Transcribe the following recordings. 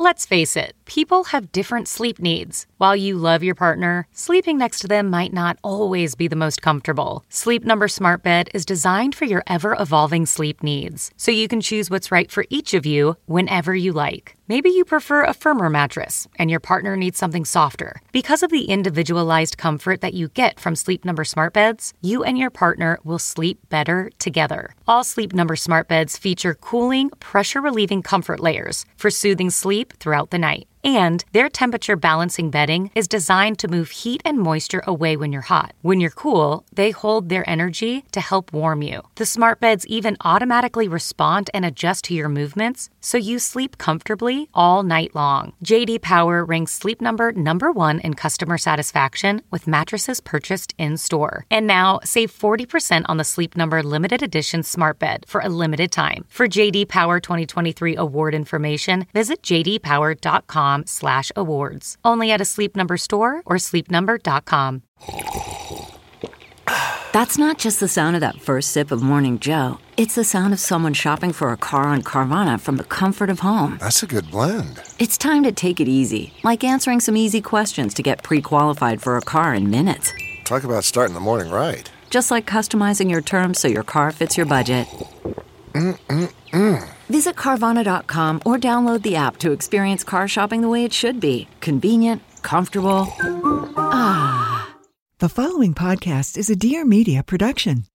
Let's face it, people have different sleep needs. While you love your partner, sleeping next to them might not always be the most comfortable. Sleep Number Smart Bed is designed for your ever-evolving sleep needs, so you can choose what's right for each of you whenever you like. Maybe you prefer a firmer mattress and your partner needs something softer. Because of the individualized comfort that you get from Sleep Number Smart Beds, you and your partner will sleep better together. All Sleep Number Smart Beds feature cooling, pressure-relieving comfort layers for soothing sleep throughout the night. And their temperature balancing bedding is designed to move heat and moisture away when you're hot. When you're cool, they hold their energy to help warm you. The smart beds even automatically respond and adjust to your movements, so you sleep comfortably all night long. J.D. Power ranks Sleep Number #1 in customer satisfaction with mattresses purchased in-store. And now, save 40% on the Sleep Number limited edition smart bed for a limited time. For J.D. Power 2023 award information, visit jdpower.com/awards. Only at a Sleep Number store or sleepnumber.com. That's not just the sound of that first sip of Morning Joe. It's the sound of someone shopping for a car on Carvana from the comfort of home. That's a good blend. It's time to take it easy, like answering some easy questions to get pre-qualified for a car in minutes. Talk about starting the morning right. Just like customizing your terms so your car fits your budget. Visit Carvana.com or download the app to experience car shopping the way it should be. Convenient, comfortable. Ah. The following podcast is a Dear Media production.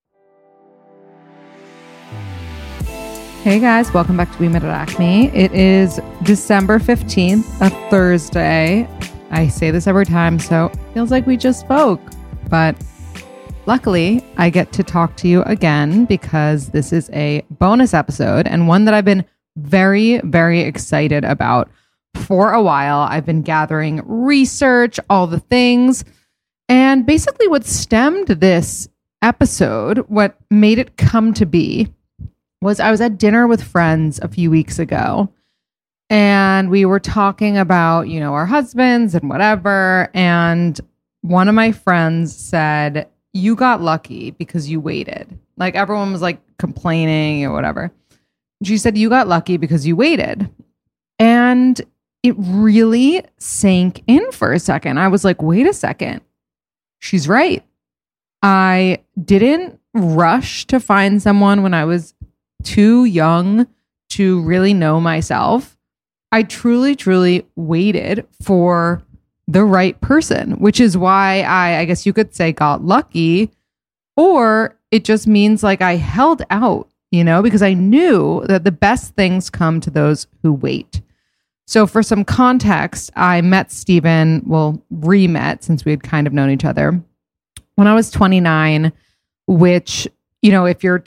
Hey guys, welcome back to We Met at Acme. It is December 15th, a Thursday. I say this every time, so it feels like we just spoke. But luckily, I get to talk to you again because this is a bonus episode and one that I've been very, very excited about for a while. I've been gathering research, all the things. And basically what stemmed this episode, what made it come to be, was I was at dinner with friends a few weeks ago. And we were talking about, our husbands and whatever. And one of my friends said, "You got lucky because you waited." Like everyone was like complaining or whatever. She said, "You got lucky because you waited." And it really sank in for a second. I was like, wait a second. She's right. I didn't rush to find someone when I was too young to really know myself. I truly, truly waited for the right person, which is why I guess you could say got lucky, or it just means like I held out, because I knew that the best things come to those who wait. So for some context, I met Steven, re-met since we had kind of known each other, when I was 29, which, if you're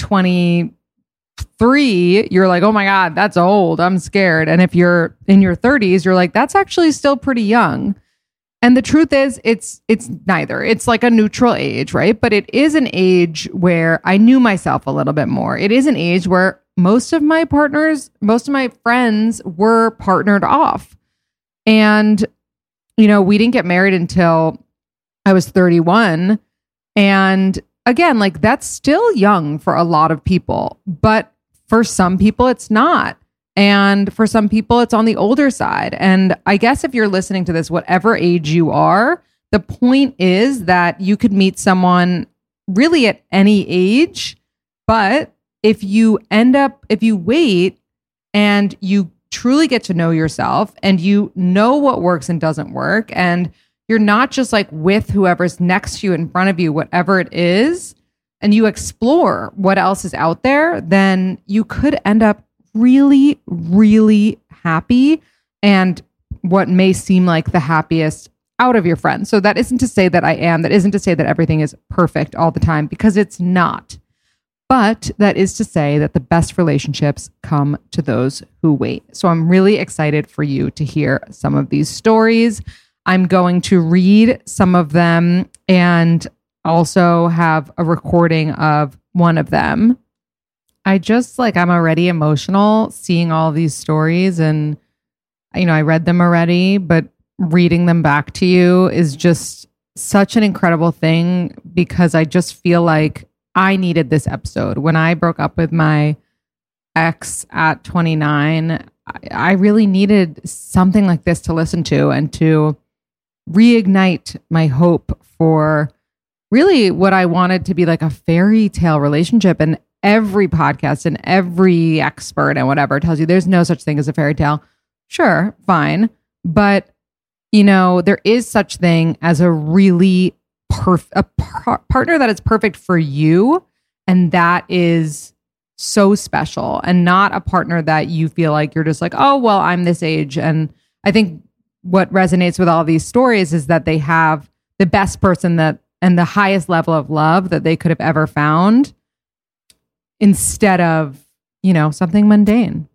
23, you're like, oh my God, that's old. I'm scared. And if you're in your 30s, you're like, that's actually still pretty young. And the truth is, it's neither. It's like a neutral age, right? But it is an age where I knew myself a little bit more. It is an age where most of my friends were partnered off. And, we didn't get married until I was 31. And again, like that's still young for a lot of people. But for some people, it's not. And for some people, it's on the older side. And I guess if you're listening to this, whatever age you are, the point is that you could meet someone really at any age. But if you wait and you truly get to know yourself and you know what works and doesn't work, and you're not just like with whoever's next to you, in front of you, whatever it is, and you explore what else is out there, then you could end up really, really happy and what may seem like the happiest out of your friends. So that isn't to say that I am. That isn't to say that everything is perfect all the time, because it's not. But that is to say that the best relationships come to those who wait. So I'm really excited for you to hear some of these stories. I'm going to read some of them and also have a recording of one of them. I'm already emotional seeing all these stories, and, I read them already, but reading them back to you is just such an incredible thing, because I just feel like I needed this episode. When I broke up with my ex at 29, I really needed something like this to listen to and to reignite my hope for really what I wanted to be like a fairy tale relationship. And every podcast and every expert and whatever tells you there's no such thing as a fairy tale. Sure, fine. But, there is such thing as a really partner that is perfect for you. And that is so special, and not a partner that you feel like you're just like, oh, well, I'm this age. And I think what resonates with all these stories is that they have the best person and the highest level of love that they could have ever found instead of, something mundane.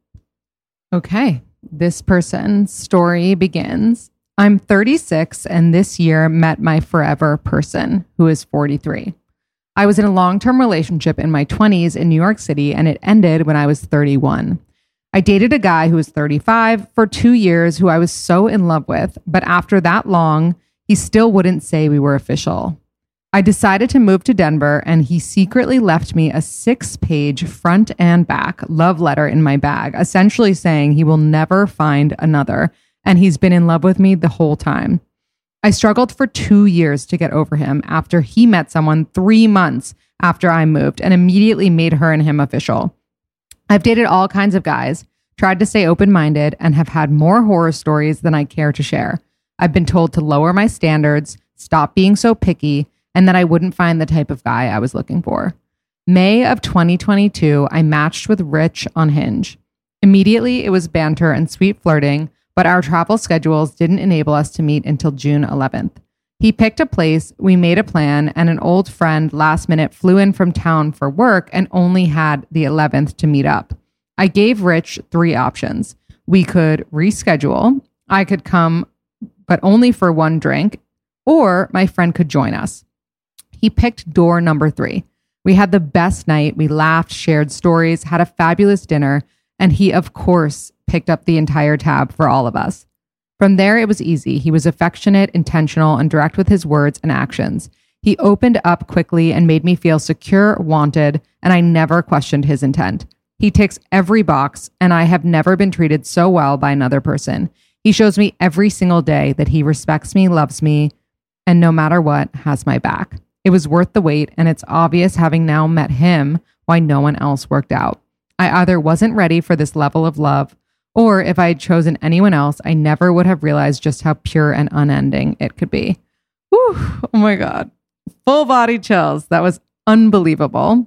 Okay. This person's story begins. I'm 36 and this year met my forever person who is 43. I was in a long-term relationship in my 20s in New York City, and it ended when I was 31. I dated a guy who was 35 for 2 years who I was so in love with, but after that long, he still wouldn't say we were official. I decided to move to Denver, and he secretly left me a 6-page front and back love letter in my bag, essentially saying he will never find another, and he's been in love with me the whole time. I struggled for 2 years to get over him after he met someone 3 months after I moved and immediately made her and him official. I've dated all kinds of guys, tried to stay open-minded, and have had more horror stories than I care to share. I've been told to lower my standards, stop being so picky, and that I wouldn't find the type of guy I was looking for. May of 2022, I matched with Rich on Hinge. Immediately, it was banter and sweet flirting, but our travel schedules didn't enable us to meet until June 11th. He picked a place, we made a plan, and an old friend last minute flew in from town for work and only had the 11th to meet up. I gave Rich 3 options. We could reschedule, I could come, but only for 1 drink, or my friend could join us. He picked door number 3. We had the best night, we laughed, shared stories, had a fabulous dinner, and he, of course, picked up the entire tab for all of us. From there, it was easy. He was affectionate, intentional, and direct with his words and actions. He opened up quickly and made me feel secure, wanted, and I never questioned his intent. He ticks every box, and I have never been treated so well by another person. He shows me every single day that he respects me, loves me, and no matter what, has my back. It was worth the wait, and it's obvious, having now met him, why no one else worked out. I either wasn't ready for this level of love, or if I had chosen anyone else, I never would have realized just how pure and unending it could be. Whew, oh my God. Full body chills. That was unbelievable.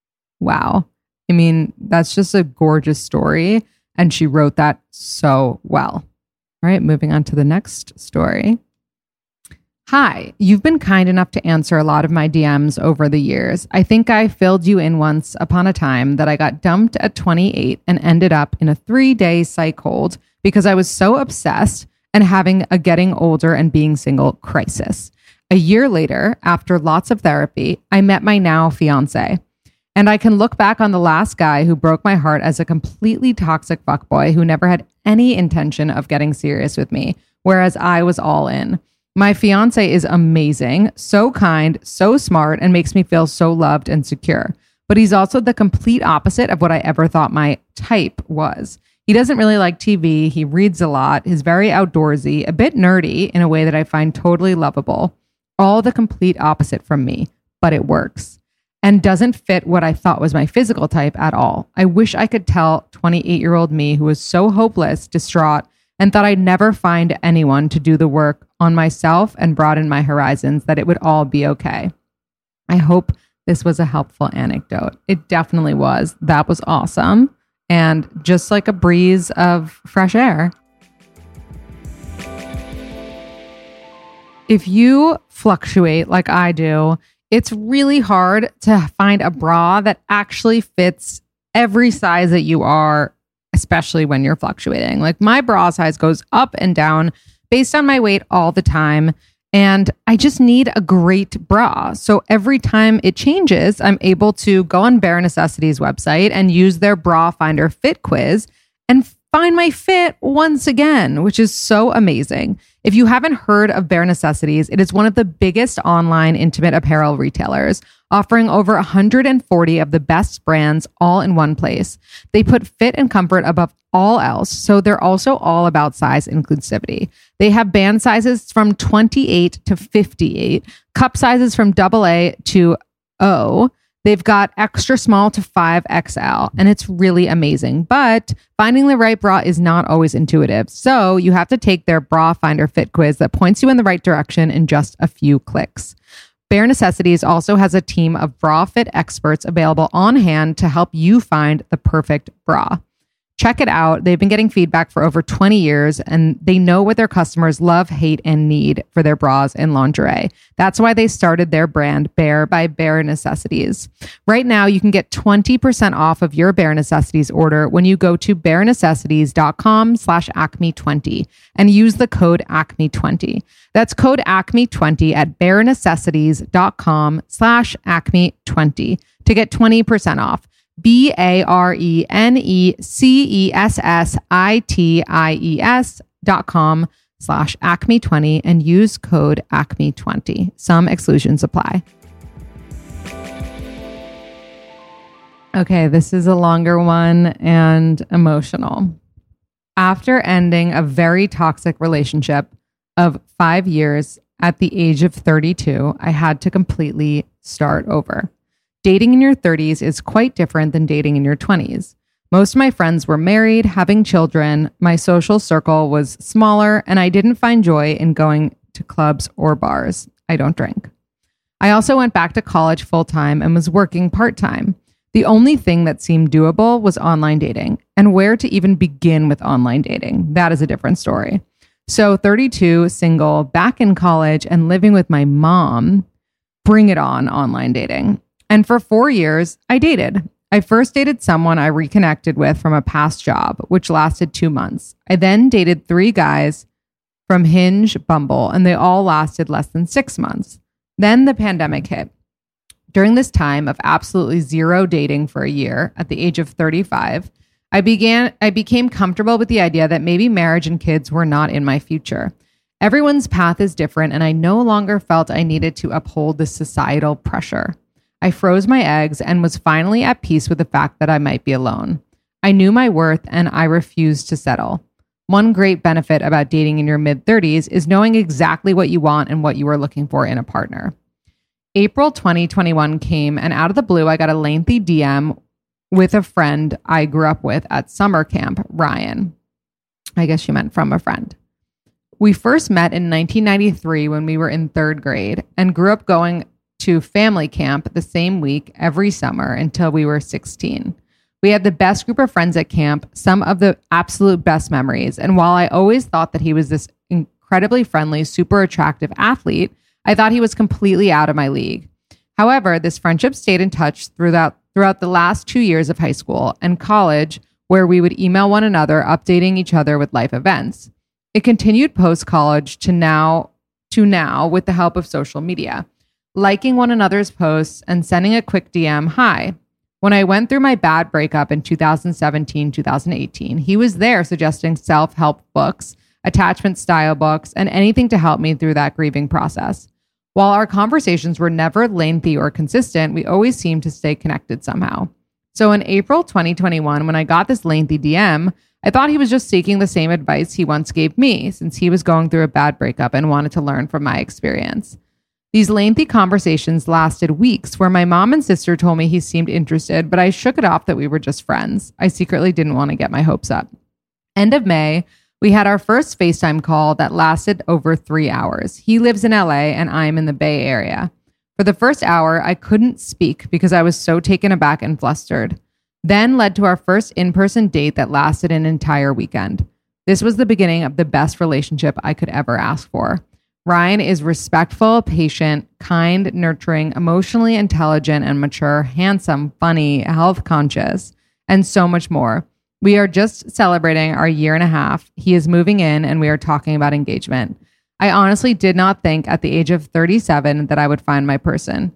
Wow. I mean, that's just a gorgeous story. And she wrote that so well. All right, moving on to the next story. Hi, you've been kind enough to answer a lot of my DMs over the years. I think I filled you in once upon a time that I got dumped at 28 and ended up in a 3-day psych hold because I was so obsessed and having a getting older and being single crisis. A year later, after lots of therapy, I met my now fiance. And I can look back on the last guy who broke my heart as a completely toxic fuckboy who never had any intention of getting serious with me, whereas I was all in. My fiance is amazing, so kind, so smart, and makes me feel so loved and secure. But he's also the complete opposite of what I ever thought my type was. He doesn't really like TV. He reads a lot. He's very outdoorsy, a bit nerdy in a way that I find totally lovable. All the complete opposite from me, but it works. And doesn't fit what I thought was my physical type at all. I wish I could tell 28-year-old me who was so hopeless, distraught, and thought I'd never find anyone to do the work on myself and broaden my horizons, that it would all be okay. I hope this was a helpful anecdote. It definitely was. That was awesome. And just like a breeze of fresh air. If you fluctuate like I do, it's really hard to find a bra that actually fits every size that you are, especially when you're fluctuating. Like my bra size goes up and down based on my weight all the time. And I just need a great bra. So every time it changes, I'm able to go on Bare Necessities website and use their bra finder fit quiz and find my fit once again, which is so amazing. If you haven't heard of Bare Necessities, it is one of the biggest online intimate apparel retailers, offering over 140 of the best brands all in one place. They put fit and comfort above all else, so they're also all about size inclusivity. They have band sizes from 28 to 58, cup sizes from AA to O. They've got extra small to 5XL, and it's really amazing. But finding the right bra is not always intuitive. So you have to take their Bra Finder Fit quiz that points you in the right direction in just a few clicks. Bare Necessities also has a team of bra fit experts available on hand to help you find the perfect bra. Check it out. They've been getting feedback for over 20 years, and they know what their customers love, hate, and need for their bras and lingerie. That's why they started their brand, Bare by Bare Necessities. Right now, you can get 20% off of your Bare Necessities order when you go to barenecessities.com/acme20 and use the code ACME20. That's code ACME20 at barenecessities.com/acme20 to get 20% off. barenecessities.com/acme20 and use code ACME20. Some exclusions apply. Okay, this is a longer one and emotional. After ending a very toxic relationship of 5 years at the age of 32, I had to completely start over. Dating in your 30s is quite different than dating in your 20s. Most of my friends were married, having children, my social circle was smaller, and I didn't find joy in going to clubs or bars. I don't drink. I also went back to college full-time and was working part-time. The only thing that seemed doable was online dating, and where to even begin with online dating. That is a different story. So 32, single, back in college, and living with my mom. Bring it on, online dating. And for 4 years, I dated. I first dated someone I reconnected with from a past job, which lasted 2 months. I then dated 3 guys from Hinge, Bumble, and they all lasted less than 6 months. Then the pandemic hit. During this time of absolutely zero dating for a year, at the age of 35, I became comfortable with the idea that maybe marriage and kids were not in my future. Everyone's path is different, and I no longer felt I needed to uphold the societal pressure. I froze my eggs and was finally at peace with the fact that I might be alone. I knew my worth and I refused to settle. One great benefit about dating in your mid-30s is knowing exactly what you want and what you are looking for in a partner. April 2021 came, and out of the blue, I got a lengthy DM with a friend I grew up with at summer camp, Ryan. I guess she meant from a friend. We first met in 1993 when we were in 3rd grade and grew up going to family camp the same week every summer until we were 16. We had the best group of friends at camp, some of the absolute best memories. And while I always thought that he was this incredibly friendly, super attractive athlete, I thought he was completely out of my league. However, this friendship stayed in touch throughout the last 2 years of high school and college, where we would email one another, updating each other with life events. It continued post-college to now with the help of social media, liking one another's posts and sending a quick DM, hi. When I went through my bad breakup in 2017, 2018, he was there suggesting self-help books, attachment style books, and anything to help me through that grieving process. While our conversations were never lengthy or consistent, we always seemed to stay connected somehow. So in April 2021, when I got this lengthy DM, I thought he was just seeking the same advice he once gave me, since he was going through a bad breakup and wanted to learn from my experience. These lengthy conversations lasted weeks, where my mom and sister told me he seemed interested, but I shook it off that we were just friends. I secretly didn't want to get my hopes up. End of May, we had our first FaceTime call that lasted over 3 hours. He lives in LA and I'm in the Bay Area. For the first hour, I couldn't speak because I was so taken aback and flustered. Then led to our first in-person date that lasted an entire weekend. This was the beginning of the best relationship I could ever ask for. Ryan is respectful, patient, kind, nurturing, emotionally intelligent and mature, handsome, funny, health conscious, and so much more. We are just celebrating our 1.5 years. He is moving in and we are talking about engagement. I honestly did not think at the age of 37 that I would find my person.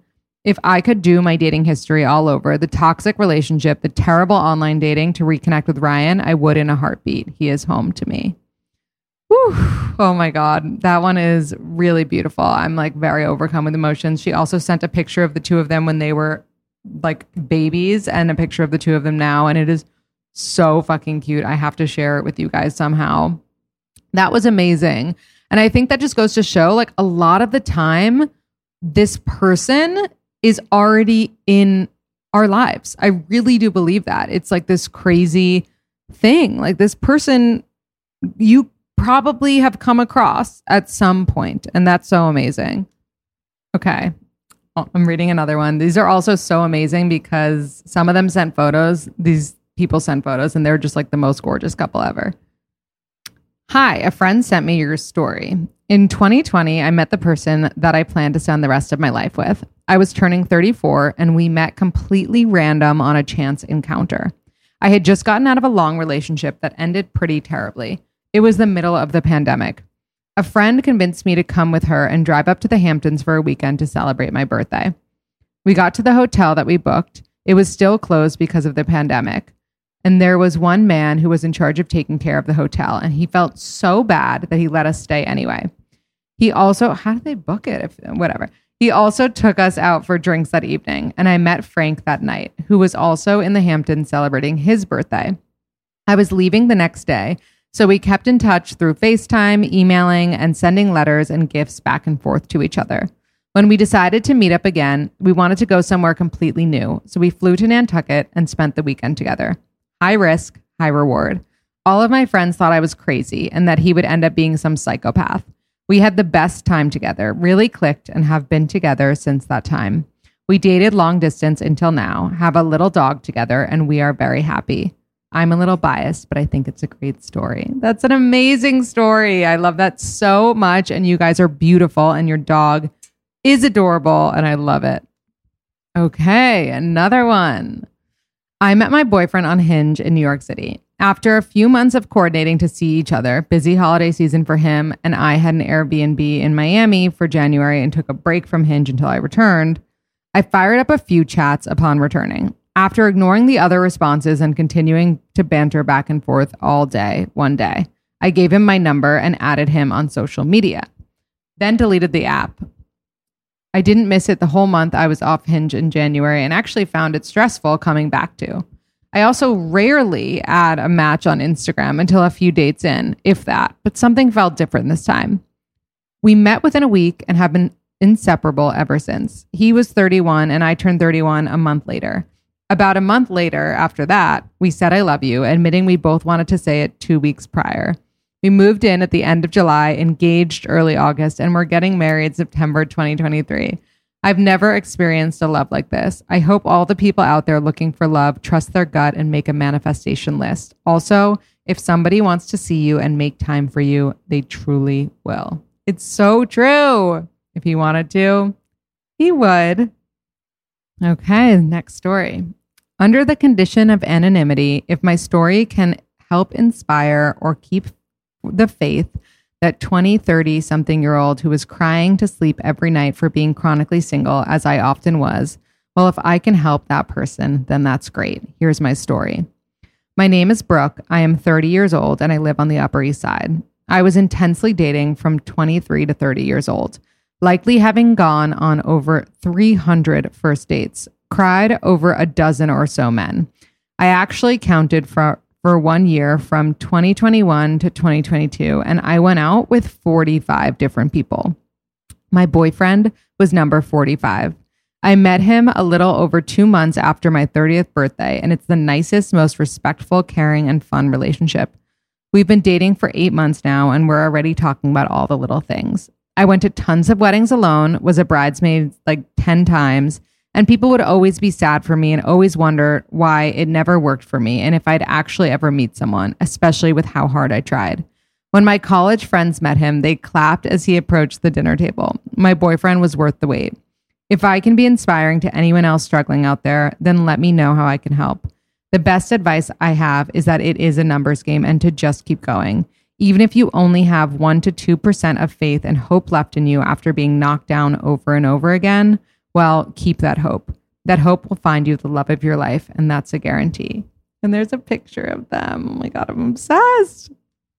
If I could do my dating history all over, the toxic relationship, the terrible online dating to reconnect with Ryan, I would in a heartbeat. He is home to me. Whew. Oh my God. That one is really beautiful. I'm like very overcome with emotions. She also sent a picture of the two of them when they were like babies and a picture of the two of them now. And it is so fucking cute. I have to share it with you guys somehow. That was amazing. And I think that just goes to show like a lot of the time, this person is already in our lives. I really do believe that. It's like this crazy thing. Like this person you probably have come across at some point. And that's so amazing. Okay. I'm reading another one. These are also so amazing because some of them sent photos. These people sent photos and they're just like the most gorgeous couple ever. Hi, a friend sent me your story. In 2020, I met the person that I plan to spend the rest of my life with. I was turning 34 and we met completely random on a chance encounter. I had just gotten out of a long relationship that ended pretty terribly. It was the middle of the pandemic. A friend convinced me to come with her and drive up to the Hamptons for a weekend to celebrate my birthday. We got to the hotel that we booked. It was still closed because of the pandemic. And there was one man who was in charge of taking care of the hotel, and he felt so bad that he let us stay anyway. He also, how did they book it? Whatever. He also took us out for drinks that evening, and I met Frank that night, who was also in the Hamptons celebrating his birthday. I was leaving the next day, so we kept in touch through FaceTime, emailing, and sending letters and gifts back and forth to each other. When we decided to meet up again, we wanted to go somewhere completely new, so we flew to Nantucket and spent the weekend together. High risk, high reward. All of my friends thought I was crazy and that he would end up being some psychopath. We had the best time together, really clicked, and have been together since that time. We dated long distance until now, have a little dog together, and we are very happy. I'm a little biased, but I think it's a great story. That's an amazing story. I love that so much. And you guys are beautiful, and your dog is adorable, and I love it. Okay, another one. I met my boyfriend on Hinge in New York City. After a few months of coordinating to see each other, busy holiday season for him, and I had an Airbnb in Miami for January and took a break from Hinge until I returned, I fired up a few chats upon returning. After ignoring the other responses and continuing to banter back and forth all day, one day, I gave him my number and added him on social media, then deleted the app. I didn't miss it the whole month I was off Hinge in January and actually found it stressful coming back to. I also rarely add a match on Instagram until a few dates in, if that, but something felt different this time. We met within a week and have been inseparable ever since. He was 31 and I turned 31 a month later. About a month later, after that, we said I love you, admitting we both wanted to say it 2 weeks prior. We moved in at the end of July, engaged early August, and we're getting married September 2023. I've never experienced a love like this. I hope all the people out there looking for love trust their gut and make a manifestation list. Also, if somebody wants to see you and make time for you, they truly will. It's so true. If he wanted to, he would. Okay, next story. Under the condition of anonymity, if my story can help inspire or keep the faith that 20, 30 something year old who was crying to sleep every night for being chronically single, as I often was, well, if I can help that person, then that's great. Here's my story. My name is Brooke. I am 30 years old and I live on the Upper East Side. I was intensely dating from 23 to 30 years old, likely having gone on over 300 first dates, cried over a dozen or so men. I actually counted for 1 year from 2021 to 2022, and I went out with 45 different people. My boyfriend was number 45. I met him a little over 2 months after my 30th birthday, and it's the nicest, most respectful, caring, and fun relationship. We've been dating for 8 months now, and we're already talking about all the little things. I went to tons of weddings alone, was a bridesmaid like 10 times, and people would always be sad for me and always wonder why it never worked for me and if I'd actually ever meet someone, especially with how hard I tried. When my college friends met him, they clapped as he approached the dinner table. My boyfriend was worth the wait. If I can be inspiring to anyone else struggling out there, then let me know how I can help. The best advice I have is that it is a numbers game and to just keep going. Even if you only have 1% to 2% of faith and hope left in you after being knocked down over and over again, well, keep that hope. That hope will find you the love of your life, and that's a guarantee. And there's a picture of them. Oh my God, I'm obsessed.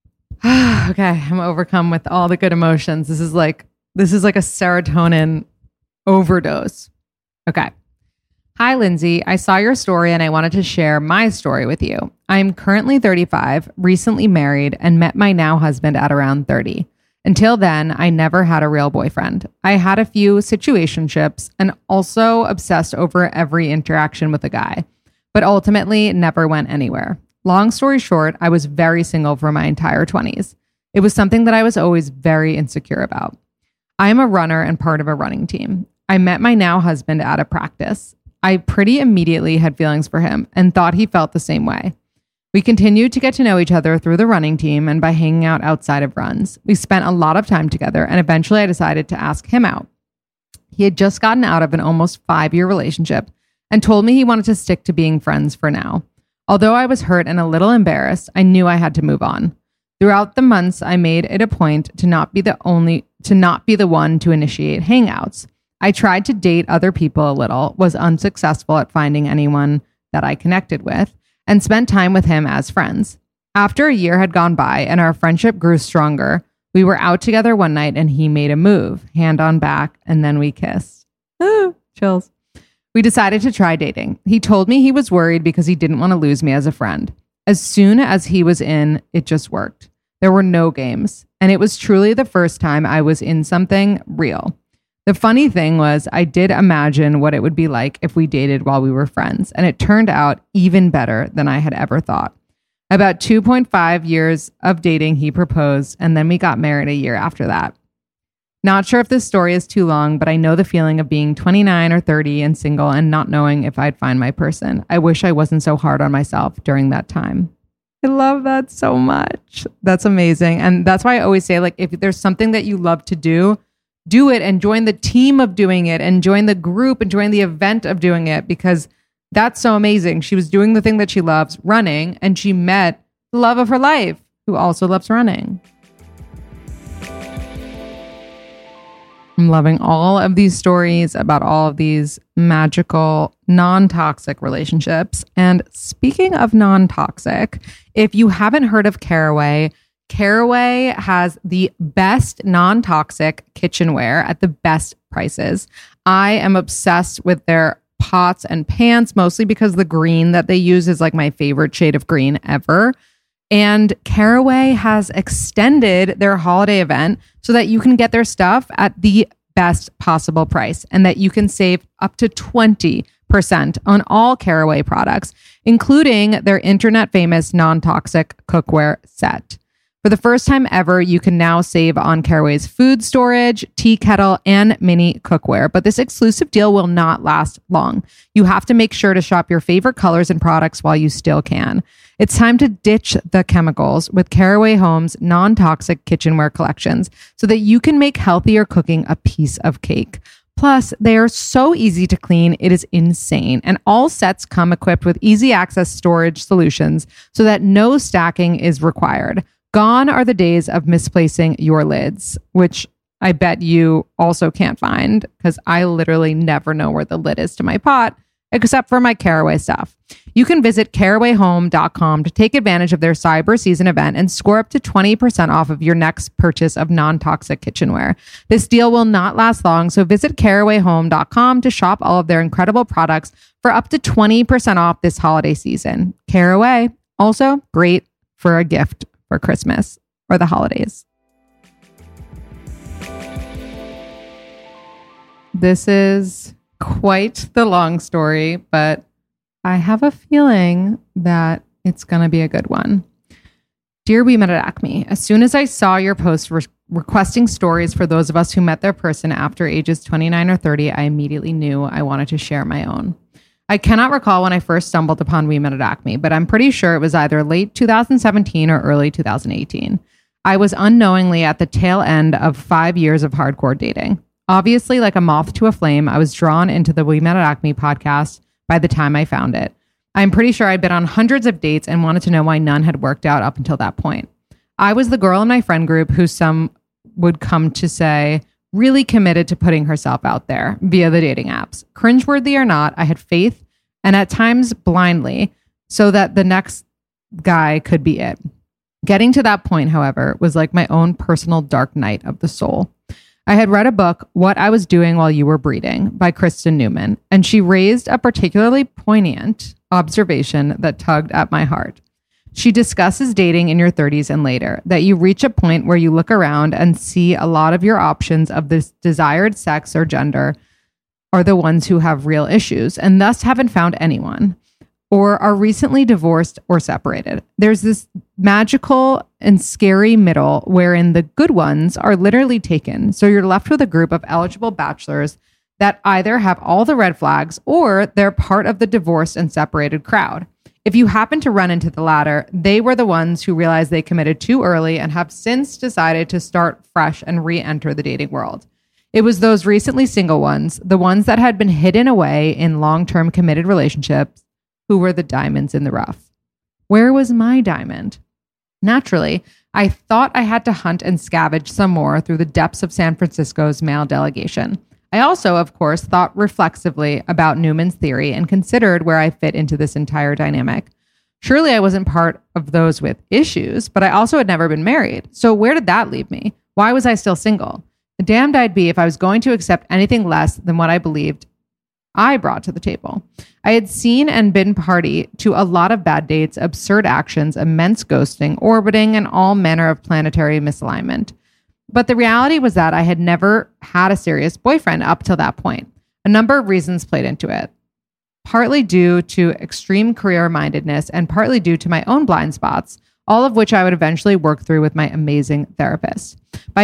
Okay, I'm overcome with all the good emotions. This is like a serotonin overdose. Okay. Hi, Lindsay. I saw your story and I wanted to share my story with you. I'm currently 35, recently married, and met my now husband at around 30. Until then, I never had a real boyfriend. I had a few situationships and also obsessed over every interaction with a guy, but ultimately never went anywhere. Long story short, I was very single for my entire 20s. It was something that I was always very insecure about. I am a runner and part of a running team. I met my now husband at a practice. I pretty immediately had feelings for him and thought he felt the same way. We continued to get to know each other through the running team and by hanging out outside of runs. We spent a lot of time together, and eventually I decided to ask him out. He had just gotten out of an almost 5-year relationship and told me he wanted to stick to being friends for now. Although I was hurt and a little embarrassed, I knew I had to move on. Throughout the months, I made it a point to not be the one to initiate hangouts. I tried to date other people a little, was unsuccessful at finding anyone that I connected with, and spent time with him as friends. After a year had gone by and our friendship grew stronger, we were out together one night and he made a move, hand on back, and then we kissed. Chills. We decided to try dating. He told me he was worried because he didn't want to lose me as a friend. As soon as he was in, it just worked. There were no games, and it was truly the first time I was in something real. The funny thing was, I did imagine what it would be like if we dated while we were friends, and it turned out even better than I had ever thought. About 2.5 years of dating, he proposed, and then we got married a year after that. Not sure if this story is too long, but I know the feeling of being 29 or 30 and single and not knowing if I'd find my person. I wish I wasn't so hard on myself during that time. I love that so much. That's amazing. And that's why I always say, like, if there's something that you love to do it and join the team of doing it and join the group and join the event of doing it, because that's so amazing. She was doing the thing that she loves, running, and she met the love of her life who also loves running. I'm loving all of these stories about all of these magical, non-toxic relationships. And speaking of non-toxic, if you haven't heard of Caraway, Caraway has the best non-toxic kitchenware at the best prices. I am obsessed with their pots and pans, mostly because the green that they use is like my favorite shade of green ever. And Caraway has extended their holiday event so that you can get their stuff at the best possible price and that you can save up to 20% on all Caraway products, including their internet famous non-toxic cookware set. For the first time ever, you can now save on Caraway's food storage, tea kettle, and mini cookware. But this exclusive deal will not last long. You have to make sure to shop your favorite colors and products while you still can. It's time to ditch the chemicals with Caraway Home's non-toxic kitchenware collections so that you can make healthier cooking a piece of cake. Plus, they are so easy to clean, it is insane. And all sets come equipped with easy access storage solutions so that no stacking is required. Gone are the days of misplacing your lids, which I bet you also can't find because I literally never know where the lid is to my pot, except for my Caraway stuff. You can visit carawayhome.com to take advantage of their cyber season event and score up to 20% off of your next purchase of non-toxic kitchenware. This deal will not last long, so visit carawayhome.com to shop all of their incredible products for up to 20% off this holiday season. Caraway, also great for a gift for Christmas or the holidays. This is quite the long story, but I have a feeling that it's going to be a good one. Dear We Met at Acme, as soon as I saw your post requesting stories for those of us who met their person after ages 29 or 30, I immediately knew I wanted to share my own. I cannot recall when I first stumbled upon We Met at Acme, but I'm pretty sure it was either late 2017 or early 2018. I was unknowingly at the tail end of 5 years of hardcore dating. Obviously, like a moth to a flame, I was drawn into the We Met at Acme podcast by the time I found it. I'm pretty sure I'd been on hundreds of dates and wanted to know why none had worked out up until that point. I was the girl in my friend group who some would come to say really committed to putting herself out there via the dating apps. Cringeworthy or not, I had faith, and at times blindly, so that the next guy could be it. Getting to that point, however, was like my own personal dark night of the soul. I had read a book, What I Was Doing While You Were Breeding, by Kristen Newman, and she raised a particularly poignant observation that tugged at my heart. She discusses dating in your 30s and later, that you reach a point where you look around and see a lot of your options of this desired sex or gender are the ones who have real issues and thus haven't found anyone, or are recently divorced or separated. There's this magical and scary middle wherein the good ones are literally taken. So you're left with a group of eligible bachelors that either have all the red flags or they're part of the divorced and separated crowd. If you happen to run into the latter, they were the ones who realized they committed too early and have since decided to start fresh and re-enter the dating world. It was those recently single ones, the ones that had been hidden away in long-term committed relationships, who were the diamonds in the rough. Where was my diamond? Naturally, I thought I had to hunt and scavenge some more through the depths of San Francisco's male delegation. I also, of course, thought reflexively about Newman's theory and considered where I fit into this entire dynamic. Surely I wasn't part of those with issues, but I also had never been married. So where did that leave me? Why was I still single? Damned I'd be if I was going to accept anything less than what I believed I brought to the table. I had seen and been party to a lot of bad dates, absurd actions, immense ghosting, orbiting, and all manner of planetary misalignment. But the reality was that I had never had a serious boyfriend up till that point. A number of reasons played into it, partly due to extreme career-mindedness and partly due to my own blind spots, all of which I would eventually work through with my amazing therapist. By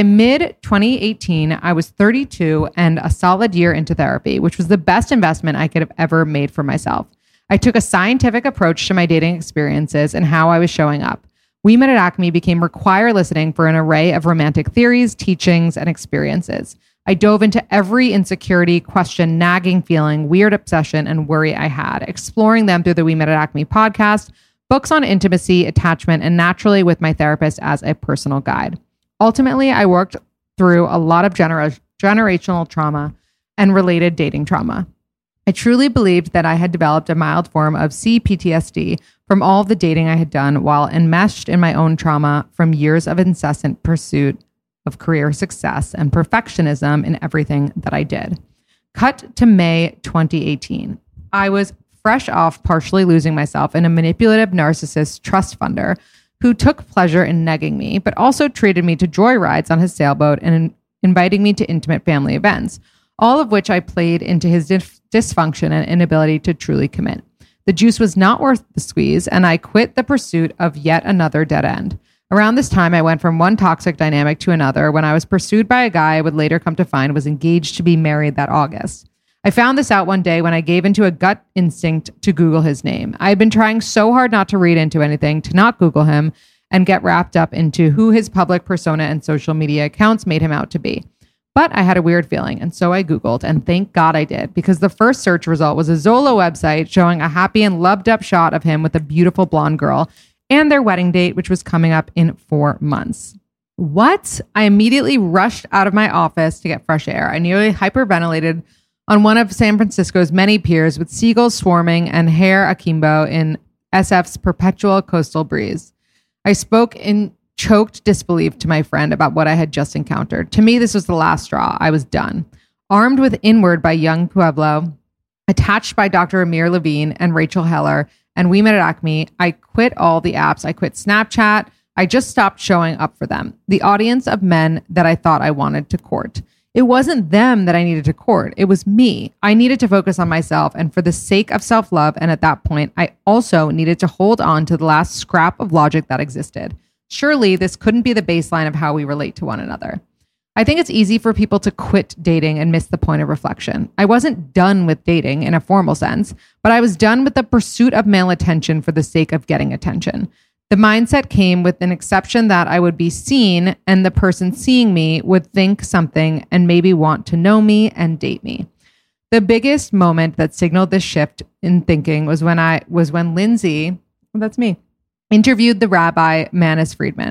mid-2018, I was 32 and a solid year into therapy, which was the best investment I could have ever made for myself. I took a scientific approach to my dating experiences and how I was showing up. We Met at Acme became required listening for an array of romantic theories, teachings, and experiences. I dove into every insecurity, question, nagging feeling, weird obsession, and worry I had, exploring them through the We Met at Acme podcast, books on intimacy, attachment, and naturally with my therapist as a personal guide. Ultimately, I worked through a lot of generational trauma and related dating trauma. I truly believed that I had developed a mild form of CPTSD from all the dating I had done while enmeshed in my own trauma from years of incessant pursuit of career success and perfectionism in everything that I did. Cut to May 2018. I was fresh off partially losing myself in a manipulative narcissist trust funder who took pleasure in negging me, but also treated me to joyrides on his sailboat and inviting me to intimate family events, all of which I played into his dysfunction and inability to truly commit. The juice was not worth the squeeze, and I quit the pursuit of yet another dead end. Around this time, I went from one toxic dynamic to another when I was pursued by a guy I would later come to find was engaged to be married that August. I found this out one day when I gave into a gut instinct to Google his name. I had been trying so hard not to read into anything, to not Google him, and get wrapped up into who his public persona and social media accounts made him out to be. But I had a weird feeling, and so I Googled, and thank God I did, because the first search result was a Zolo website showing a happy and loved up shot of him with a beautiful blonde girl and their wedding date, which was coming up in 4 months. What? I immediately rushed out of my office to get fresh air. I nearly hyperventilated on one of San Francisco's many piers with seagulls swarming and hair akimbo in SF's perpetual coastal breeze. I spoke in choked disbelief to my friend about what I had just encountered. To me, this was the last straw. I was done. Armed with Inward by Young Pueblo, attached by Dr. Amir Levine and Rachel Heller, and We Met at Acme, I quit all the apps. I quit Snapchat. I just stopped showing up for them, the audience of men that I thought I wanted to court. It wasn't them that I needed to court. It was me. I needed to focus on myself, and for the sake of self-love, and at that point, I also needed to hold on to the last scrap of logic that existed. Surely this couldn't be the baseline of how we relate to one another. I think it's easy for people to quit dating and miss the point of reflection. I wasn't done with dating in a formal sense, but I was done with the pursuit of male attention for the sake of getting attention. The mindset came with an exception that I would be seen and the person seeing me would think something and maybe want to know me and date me. The biggest moment that signaled this shift in thinking was when Lindsay, that's me, interviewed the rabbi Manis Friedman.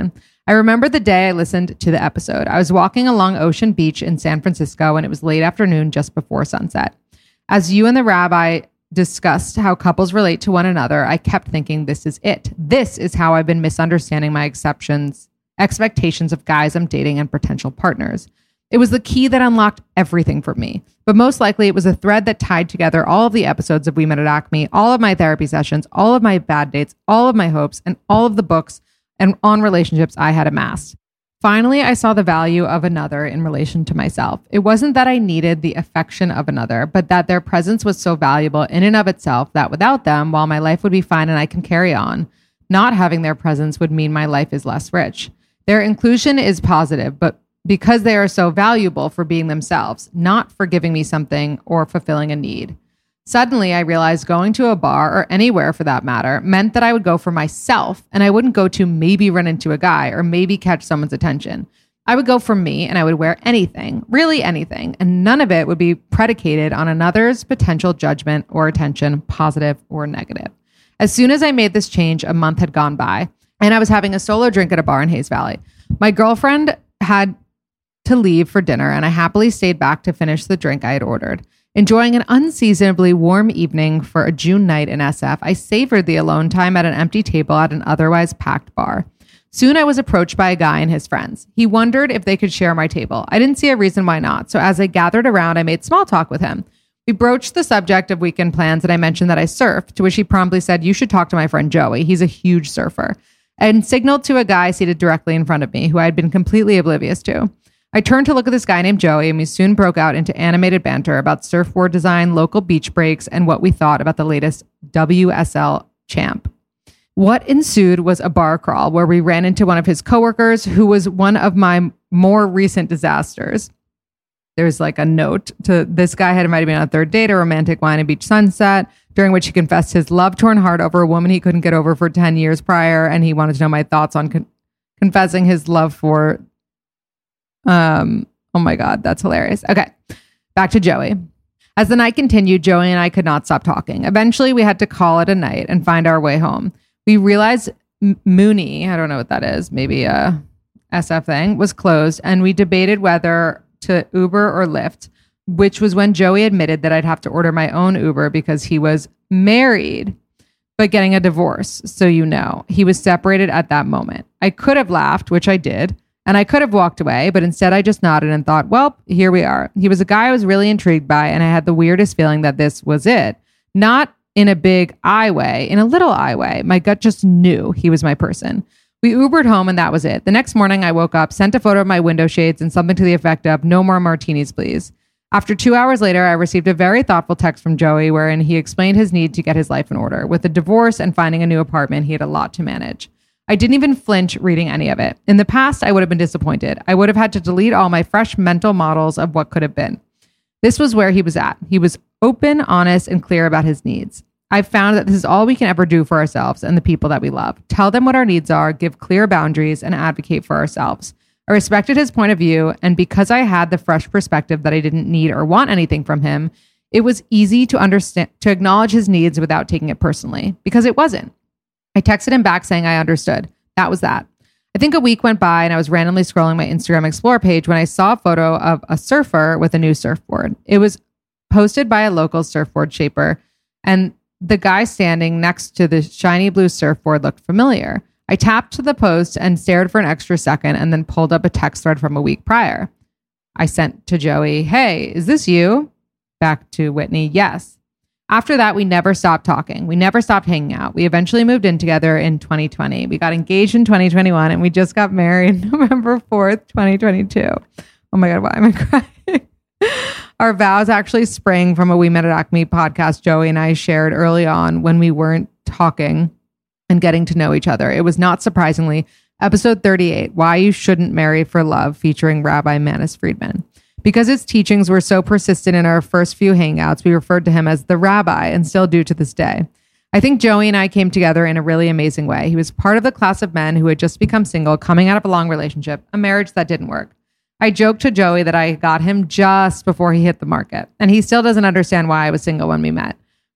I remember the day I listened to the episode. I was walking along Ocean Beach in San Francisco, and it was late afternoon just before sunset. As you and the rabbi discussed how couples relate to one another, I kept thinking, this is it. This is how I've been misunderstanding my expectations of guys I'm dating and potential partners. It was the key that unlocked everything for me. But most likely it was a thread that tied together all of the episodes of We Met at Acme, all of my therapy sessions, all of my bad dates, all of my hopes, and all of the books and on relationships I had amassed. Finally, I saw the value of another in relation to myself. It wasn't that I needed the affection of another, but that their presence was so valuable in and of itself that without them, while my life would be fine and I can carry on, not having their presence would mean my life is less rich. Their inclusion is positive, but because they are so valuable for being themselves, not for giving me something or fulfilling a need. Suddenly, I realized going to a bar, or anywhere for that matter, meant that I would go for myself, and I wouldn't go to maybe run into a guy or maybe catch someone's attention. I would go for me, and I would wear anything, really anything, and none of it would be predicated on another's potential judgment or attention, positive or negative. As soon as I made this change, a month had gone by, and I was having a solo drink at a bar in Hayes Valley. My girlfriend had to leave for dinner, and I happily stayed back to finish the drink I had ordered. Enjoying an unseasonably warm evening for a June night in SF, I savored the alone time at an empty table at an otherwise packed bar. Soon I was approached by a guy and his friends. He wondered if they could share my table. I didn't see a reason why not, so as I gathered around, I made small talk with him. We broached the subject of weekend plans, and I mentioned that I surf, to which he promptly said, "You should talk to my friend Joey. He's a huge surfer," and signaled to a guy seated directly in front of me, who I had been completely oblivious to. I turned to look at this guy named Joey, and we soon broke out into animated banter about surfboard design, local beach breaks, and what we thought about the latest WSL champ. What ensued was a bar crawl where we ran into one of his coworkers, who was one of my more recent disasters. There's like a note to this guy had invited me on a third date, a romantic wine and beach sunset, during which he confessed his love-torn heart over a woman he couldn't get over for 10 years prior, and he wanted to know my thoughts on confessing his love for... oh my God, that's hilarious. Okay, back to Joey. As the night continued, Joey and I could not stop talking. Eventually, we had to call it a night and find our way home. We realized Mooney, I don't know what that is, maybe a SF thing, was closed, and we debated whether to Uber or Lyft, which was when Joey admitted that I'd have to order my own Uber because he was married, but getting a divorce. So you know, he was separated at that moment. I could have laughed, which I did, and I could have walked away, but instead I just nodded and thought, well, here we are. He was a guy I was really intrigued by, and I had the weirdest feeling that this was it. Not in a big I way, in a little I way. My gut just knew he was my person. We Ubered home, and that was it. The next morning, I woke up, sent a photo of my window shades and something to the effect of, "No more martinis, please." After 2 hours later, I received a very thoughtful text from Joey wherein he explained his need to get his life in order. With a divorce and finding a new apartment, he had a lot to manage. I didn't even flinch reading any of it. In the past, I would have been disappointed. I would have had to delete all my fresh mental models of what could have been. This was where he was at. He was open, honest, and clear about his needs. I've found that this is all we can ever do for ourselves and the people that we love. Tell them what our needs are, give clear boundaries, and advocate for ourselves. I respected his point of view, and because I had the fresh perspective that I didn't need or want anything from him, it was easy to understand, to acknowledge his needs without taking it personally, because it wasn't. I texted him back saying I understood. That was that. I think a week went by and I was randomly scrolling my Instagram Explore page when I saw a photo of a surfer with a new surfboard. It was posted by a local surfboard shaper, and the guy standing next to the shiny blue surfboard looked familiar. I tapped to the post and stared for an extra second and then pulled up a text thread from a week prior. I sent to Joey, "Hey, is this you?" Back to Whitney, "Yes." After that, we never stopped talking. We never stopped hanging out. We eventually moved in together in 2020. We got engaged in 2021, and we just got married November 4th, 2022. Oh my God, why am I crying? Our vows actually sprang from a We Met at Acme podcast Joey and I shared early on when we weren't talking and getting to know each other. It was not surprisingly episode 38, Why You Shouldn't Marry for Love, featuring Rabbi Manis Friedman. Because his teachings were so persistent in our first few hangouts, we referred to him as the rabbi and still do to this day. I think Joey and I came together in a really amazing way. He was part of the class of men who had just become single, coming out of a long relationship, a marriage that didn't work. I joked to Joey that I got him just before he hit the market, and he still doesn't understand why I was single when we met.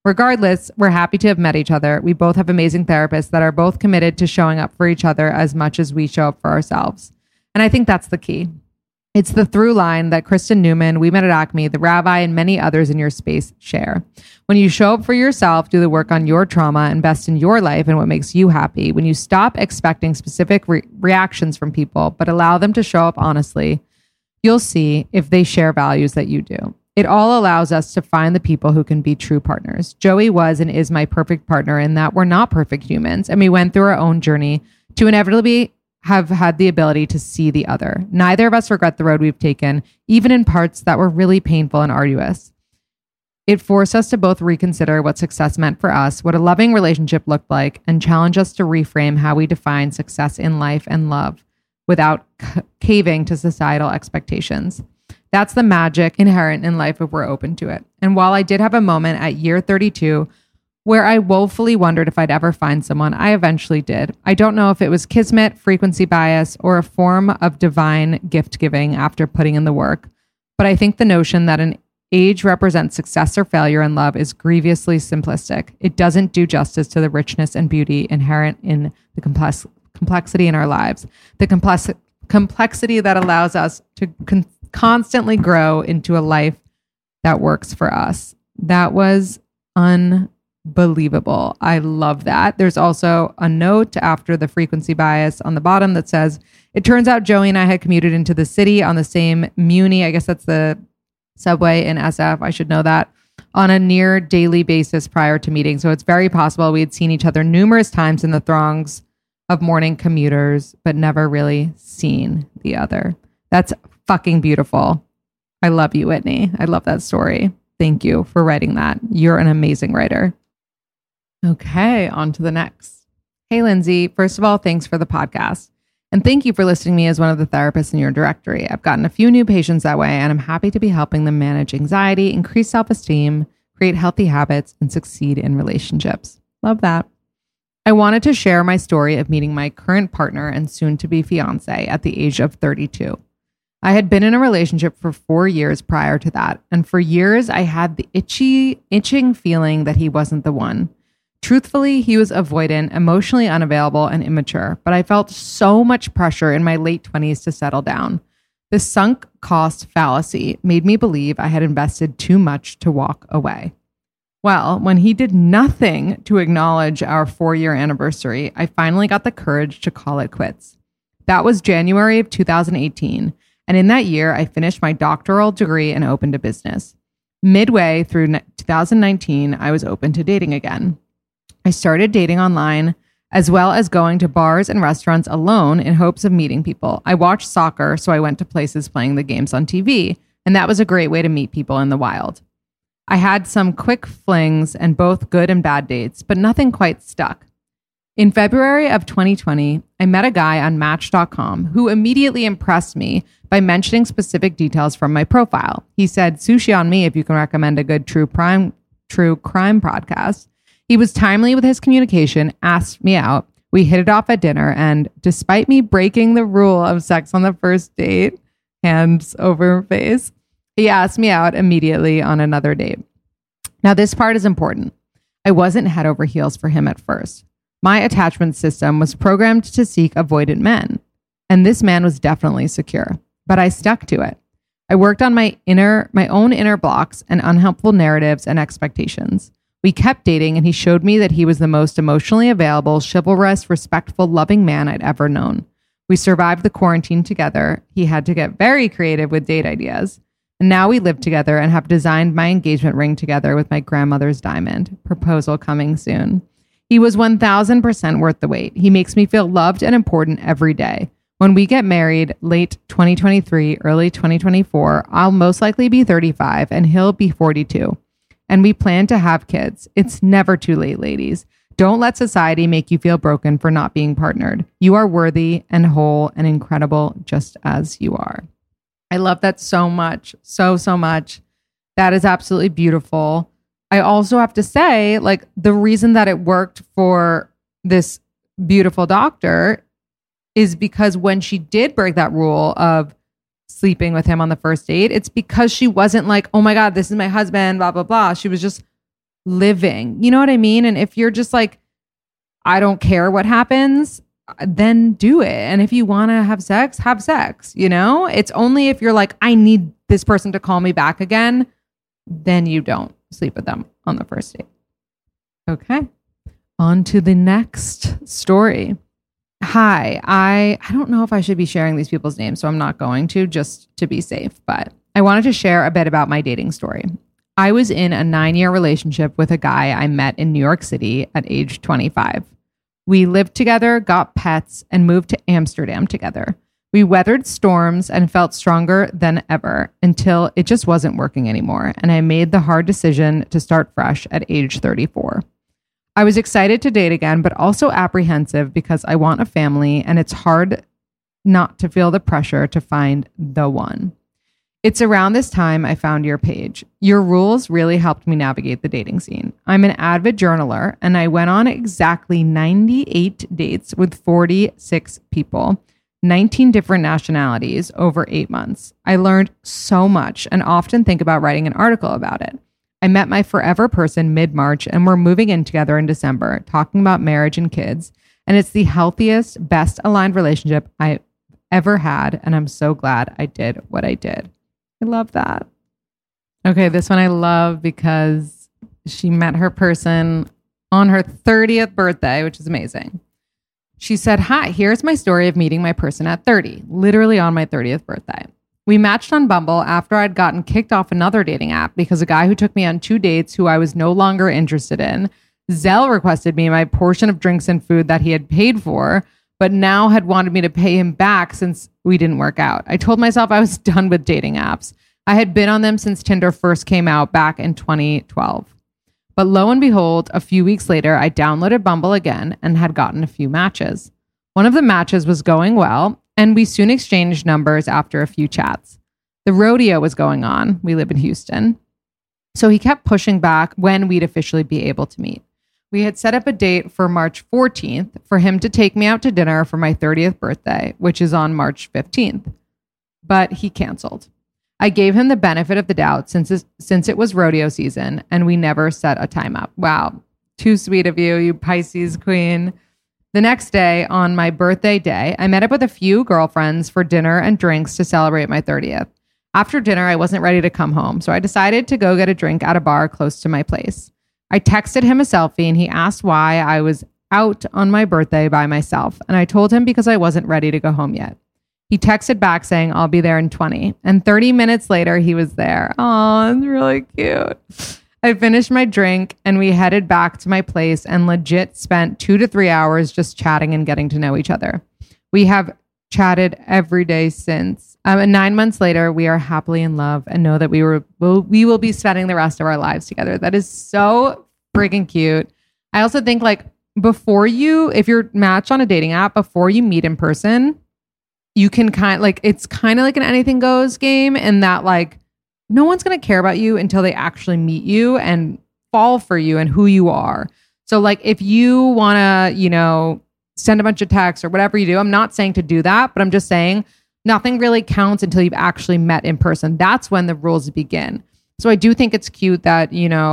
Regardless, we're happy to have met each other. We both have amazing therapists that are both committed to showing up for each other as much as we show up for ourselves. And I think that's the key. It's the through line that Kristen Newman, We Met at Acme, the Rabbi, and many others in your space share. When you show up for yourself, do the work on your trauma, invest in your life and what makes you happy, when you stop expecting specific reactions from people, but allow them to show up honestly, you'll see if they share values that you do. It all allows us to find the people who can be true partners. Joey was and is my perfect partner in that we're not perfect humans, and we went through our own journey to inevitably have had the ability to see the other. Neither of us regret the road we've taken, even in parts that were really painful and arduous. It forced us to both reconsider what success meant for us, what a loving relationship looked like, and challenge us to reframe how we define success in life and love without caving to societal expectations. That's the magic inherent in life if we're open to it. And while I did have a moment at year 32 where I woefully wondered if I'd ever find someone, I eventually did. I don't know if it was kismet, frequency bias, or a form of divine gift giving after putting in the work, but I think the notion that an age represents success or failure in love is grievously simplistic. It doesn't do justice to the richness and beauty inherent in the complexity in our lives, the complexity that allows us to constantly grow into a life that works for us. That was unbelievable. I love that. There's also a note after the frequency bias on the bottom that says, it turns out Joey and I had commuted into the city on the same Muni, I guess that's the subway in SF, I should know that, on a near daily basis prior to meeting. So it's very possible we had seen each other numerous times in the throngs of morning commuters, but never really seen the other. That's fucking beautiful. I love you, Whitney. I love that story. Thank you for writing that. You're an amazing writer. Okay, on to the next. Hey, Lindsay. First of all, thanks for the podcast. And thank you for listing me as one of the therapists in your directory. I've gotten a few new patients that way, and I'm happy to be helping them manage anxiety, increase self-esteem, create healthy habits, and succeed in relationships. Love that. I wanted to share my story of meeting my current partner and soon-to-be fiance at the age of 32. I had been in a relationship for 4 years prior to that, and for years I had the itching feeling that he wasn't the one. Truthfully, he was avoidant, emotionally unavailable, and immature, but I felt so much pressure in my late 20s to settle down. The sunk cost fallacy made me believe I had invested too much to walk away. Well, when he did nothing to acknowledge our 4-year anniversary, I finally got the courage to call it quits. That was January of 2018, and in that year, I finished my doctoral degree and opened a business. Midway through 2019, I was open to dating again. I started dating online, as well as going to bars and restaurants alone in hopes of meeting people. I watched soccer, so I went to places playing the games on TV, and that was a great way to meet people in the wild. I had some quick flings and both good and bad dates, but nothing quite stuck. In February of 2020, I met a guy on Match.com who immediately impressed me by mentioning specific details from my profile. He said, "Sushi on me if you can recommend a good true crime podcast." He was timely with his communication, asked me out. We hit it off at dinner, and despite me breaking the rule of sex on the first date, hands over face, he asked me out immediately on another date. Now, this part is important. I wasn't head over heels for him at first. My attachment system was programmed to seek avoidant men, and this man was definitely secure, but I stuck to it. I worked on my own inner blocks and unhelpful narratives and expectations. We kept dating, and he showed me that he was the most emotionally available, chivalrous, respectful, loving man I'd ever known. We survived the quarantine together. He had to get very creative with date ideas. And now we live together and have designed my engagement ring together with my grandmother's diamond. Proposal coming soon. He was 1000% worth the wait. He makes me feel loved and important every day. When we get married, late 2023, early 2024, I'll most likely be 35 and he'll be 42. And we plan to have kids. It's never too late, ladies. Don't let society make you feel broken for not being partnered. You are worthy and whole and incredible just as you are. I love that so much. So much. That is absolutely beautiful. I also have to say, like, the reason that it worked for this beautiful doctor is because when she did break that rule of sleeping with him on the first date, it's because she wasn't like, oh my God, this is my husband, blah, blah, blah. She was just living. You know what I mean? And if you're just like, I don't care what happens, then do it. And if you want to have sex, you know? It's only if you're like, I need this person to call me back again, then you don't sleep with them on the first date. Okay. On to the next story. Hi, I don't know if I should be sharing these people's names, so I'm not going to, just to be safe, but I wanted to share a bit about my dating story. I was in a 9-year relationship with a guy I met in New York City at age 25. We lived together, got pets, and moved to Amsterdam together. We weathered storms and felt stronger than ever until it just wasn't working anymore, and I made the hard decision to start fresh at age 34. I was excited to date again, but also apprehensive because I want a family, and it's hard not to feel the pressure to find the one. It's around this time I found your page. Your rules really helped me navigate the dating scene. I'm an avid journaler, and I went on exactly 98 dates with 46 people, 19 different nationalities over 8 months. I learned so much and often think about writing an article about it. I met my forever person mid-March, and we're moving in together in December, talking about marriage and kids. And it's the healthiest, best aligned relationship I ever had. And I'm so glad I did what I did. I love that. Okay, this one I love because she met her person on her 30th birthday, which is amazing. She said, hi, here's my story of meeting my person at 30, literally on my 30th birthday. We matched on Bumble after I'd gotten kicked off another dating app because a guy who took me on 2 dates who I was no longer interested in, Zelle requested me my portion of drinks and food that he had paid for, but now had wanted me to pay him back since we didn't work out. I told myself I was done with dating apps. I had been on them since Tinder first came out back in 2012. But lo and behold, a few weeks later, I downloaded Bumble again and had gotten a few matches. One of the matches was going well, and we soon exchanged numbers after a few chats. The rodeo was going on. We live in Houston. So he kept pushing back when we'd officially be able to meet. We had set up a date for March 14th for him to take me out to dinner for my 30th birthday, which is on March 15th. But he canceled. I gave him the benefit of the doubt since it was rodeo season, and we never set a time up. Wow. Too sweet of you, you Pisces queen. The next day, on my birthday day, I met up with a few girlfriends for dinner and drinks to celebrate my 30th. After dinner, I wasn't ready to come home, so I decided to go get a drink at a bar close to my place. I texted him a selfie, and he asked why I was out on my birthday by myself, and I told him because I wasn't ready to go home yet. He texted back saying, I'll be there in 20, and 30 minutes later, he was there. Oh, it's really cute. I finished my drink, and we headed back to my place and legit spent 2 to 3 hours just chatting and getting to know each other. We have chatted every day since. And 9 months later, we are happily in love and know that we will be spending the rest of our lives together. That is so freaking cute. I also think like if you're matched on a dating app, before you meet in person, you can it's kind of like an anything goes game, in that like no one's going to care about you until they actually meet you and fall for you and who you are. So like if you want to, send a bunch of texts or whatever you do, I'm not saying to do that, but I'm just saying nothing really counts until you've actually met in person. That's when the rules begin. So I do think it's cute that,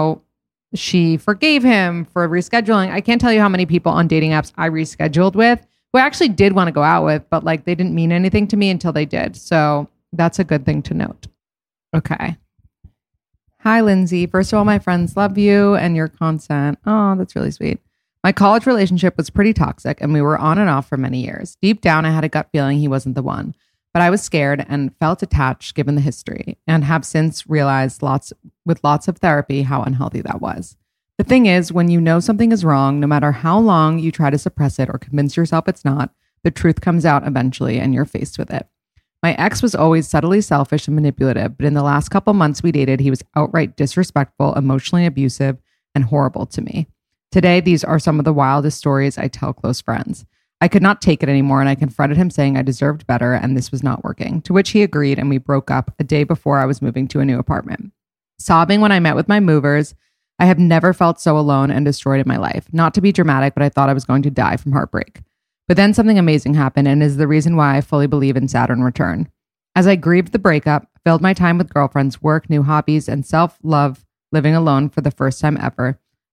she forgave him for rescheduling. I can't tell you how many people on dating apps I rescheduled with who I actually did want to go out with, but like they didn't mean anything to me until they did. So that's a good thing to note. Okay. Hi, Lindsay. First of all, my friends love you and your content. Oh, that's really sweet. My college relationship was pretty toxic and we were on and off for many years. Deep down, I had a gut feeling he wasn't the one, but I was scared and felt attached given the history, and have since realized with lots of therapy how unhealthy that was. The thing is, when you know something is wrong, no matter how long you try to suppress it or convince yourself it's not, the truth comes out eventually and you're faced with it. My ex was always subtly selfish and manipulative, but in the last couple months we dated, he was outright disrespectful, emotionally abusive, and horrible to me. Today, these are some of the wildest stories I tell close friends. I could not take it anymore, and I confronted him saying I deserved better and this was not working, to which he agreed, and we broke up a day before I was moving to a new apartment. Sobbing when I met with my movers, I have never felt so alone and destroyed in my life. Not to be dramatic, but I thought I was going to die from heartbreak. But then something amazing happened and is the reason why I fully believe in Saturn return. As I grieved the breakup, filled my time with girlfriends, work, new hobbies, and self-love, living alone for the first time ever,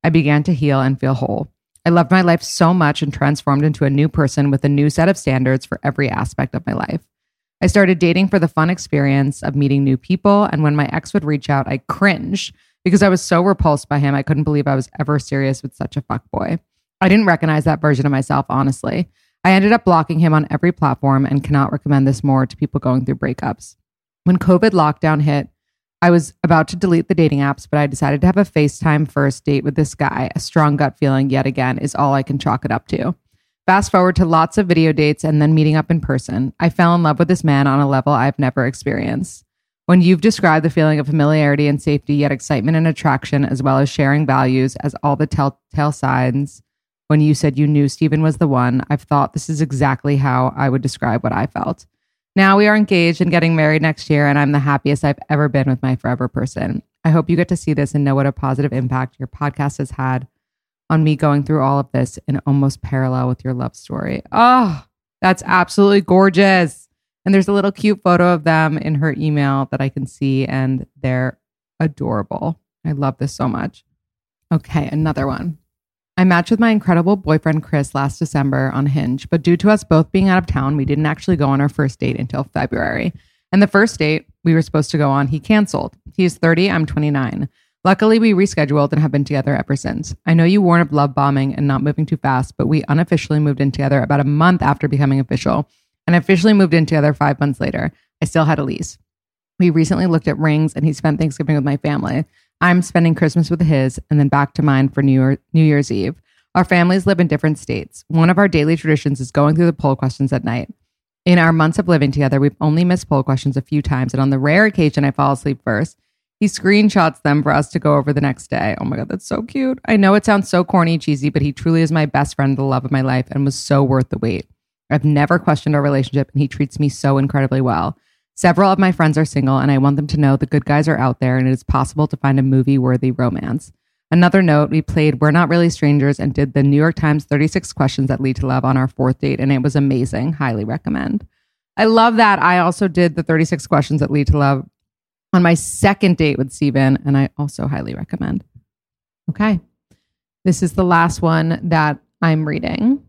I began to heal and feel whole. I loved my life so much and transformed into a new person with a new set of standards for every aspect of my life. I started dating for the fun experience of meeting new people, and when my ex would reach out, I cringed because I was so repulsed by him. I couldn't believe I was ever serious with such a fuckboy. I didn't recognize that version of myself, honestly. I ended up blocking him on every platform and cannot recommend this more to people going through breakups. When COVID lockdown hit, I was about to delete the dating apps, but I decided to have a FaceTime first date with this guy. A strong gut feeling, yet again, is all I can chalk it up to. Fast forward to lots of video dates and then meeting up in person. I fell in love with this man on a level I've never experienced. When you've described the feeling of familiarity and safety, yet excitement and attraction, as well as sharing values as all the telltale signs, when you said you knew Steven was the one, I've thought this is exactly how I would describe what I felt. Now we are engaged and getting married next year, and I'm the happiest I've ever been with my forever person. I hope you get to see this and know what a positive impact your podcast has had on me going through all of this in almost parallel with your love story. Oh, that's absolutely gorgeous. And there's a little cute photo of them in her email that I can see, and they're adorable. I love this so much. Okay, another one. I matched with my incredible boyfriend, Chris, last December on Hinge, but due to us both being out of town, we didn't actually go on our first date until February. And the first date we were supposed to go on, he canceled. He is 30, I'm 29. Luckily, we rescheduled and have been together ever since. I know you warned of love bombing and not moving too fast, but we unofficially moved in together about a month after becoming official, and officially moved in together 5 months later. I still had a lease. We recently looked at rings, and he spent Thanksgiving with my family. I'm spending Christmas with his, and then back to mine for New Year's Eve. Our families live in different states. One of our daily traditions is going through the poll questions at night. In our months of living together, we've only missed poll questions a few times, and on the rare occasion I fall asleep first, he screenshots them for us to go over the next day. Oh my God, that's so cute. I know it sounds so corny, cheesy, but he truly is my best friend, the love of my life, and was so worth the wait. I've never questioned our relationship, and he treats me so incredibly well. Several of my friends are single, and I want them to know the good guys are out there, and it is possible to find a movie-worthy romance. Another note, we played We're Not Really Strangers and did the New York Times 36 questions that lead to love on our fourth date, and it was amazing. Highly recommend. I love that. I also did the 36 questions that lead to love on my second date with Steven, and I also highly recommend. Okay. This is the last one that I'm reading.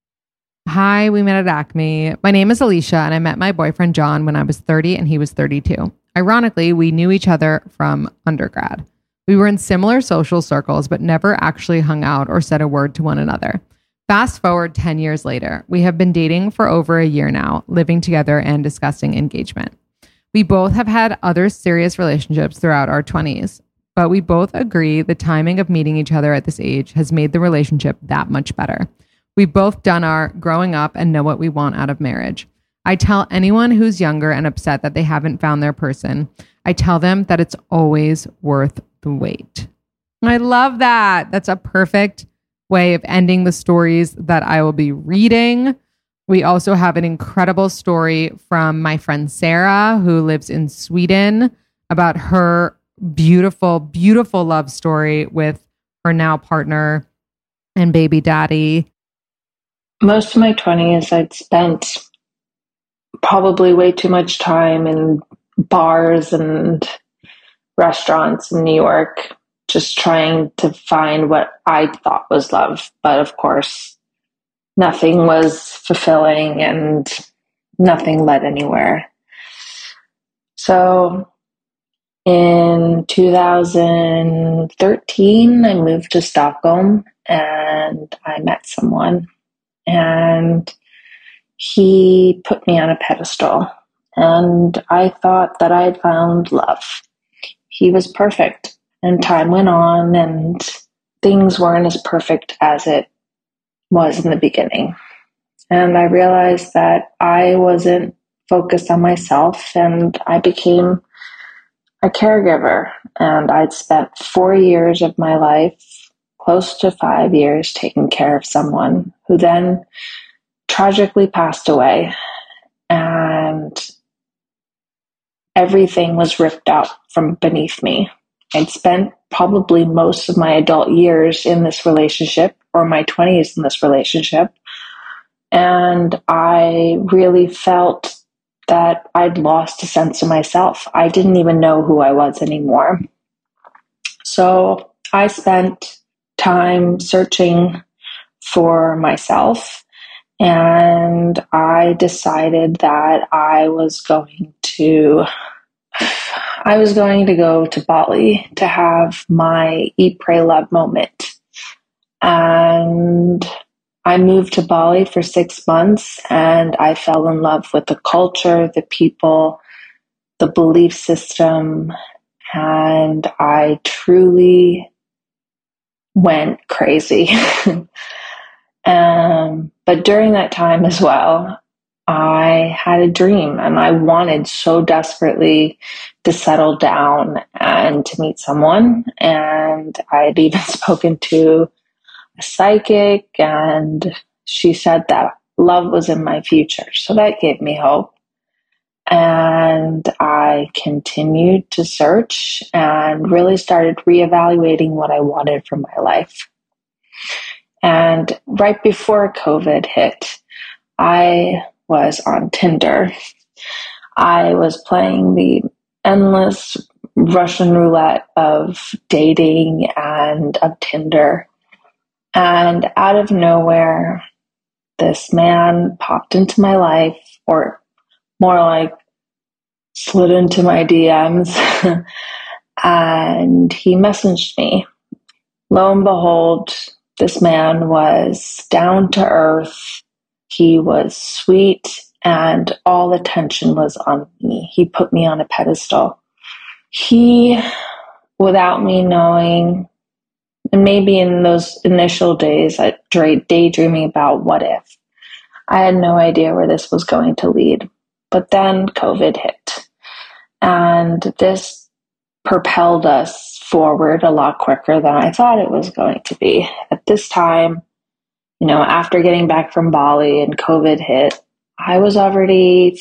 Hi, we met at Acme. My name is Alicia, and I met my boyfriend John when I was 30 and he was 32. Ironically, we knew each other from undergrad. We were in similar social circles, but never actually hung out or said a word to one another. Fast forward 10 years later, we have been dating for over a year now, living together and discussing engagement. We both have had other serious relationships throughout our 20s, but we both agree the timing of meeting each other at this age has made the relationship that much better. We've both done our growing up and know what we want out of marriage. I tell anyone who's younger and upset that they haven't found their person, I tell them that it's always worth the wait. I love that. That's a perfect way of ending the stories that I will be reading. We also have an incredible story from my friend Sarah, who lives in Sweden, about her beautiful, beautiful love story with her now partner and baby daddy. Most of my 20s, I'd spent probably way too much time in bars and restaurants in New York, just trying to find what I thought was love. But of course, nothing was fulfilling and nothing led anywhere. So in 2013, I moved to Stockholm and I met someone. And he put me on a pedestal, and I thought that I had found love. He was perfect, and time went on, and things weren't as perfect as it was in the beginning. And I realized that I wasn't focused on myself, and I became a caregiver. And I'd spent 4 years of my life, close to 5 years, taking care of someone who then tragically passed away, and everything was ripped out from beneath me. I'd spent probably most of my adult years in this relationship, or my 20s in this relationship, and I really felt that I'd lost a sense of myself. I didn't even know who I was anymore. So I spent time searching for myself, and I decided that I was going to go to Bali to have my Eat, Pray, Love moment. And I moved to Bali for 6 months, and I fell in love with the culture, the people, the belief system, and I truly went crazy. But during that time as well, I had a dream, and I wanted so desperately to settle down and to meet someone. And I had even spoken to a psychic, and she said that love was in my future. So that gave me hope. And I continued to search and really started reevaluating what I wanted from my life. And right before COVID hit, I was on Tinder. I was playing the endless Russian roulette of dating and of Tinder. And out of nowhere, this man popped into my life, or more like slid into my DMs, and he messaged me. Lo and behold, this man was down to earth. He was sweet, and all the attention was on me. He put me on a pedestal. He, without me knowing, and maybe in those initial days, I daydreaming about what if. I had no idea where this was going to lead. But then COVID hit, and this propelled us forward a lot quicker than I thought it was going to be. At this time, after getting back from Bali and COVID hit, I was already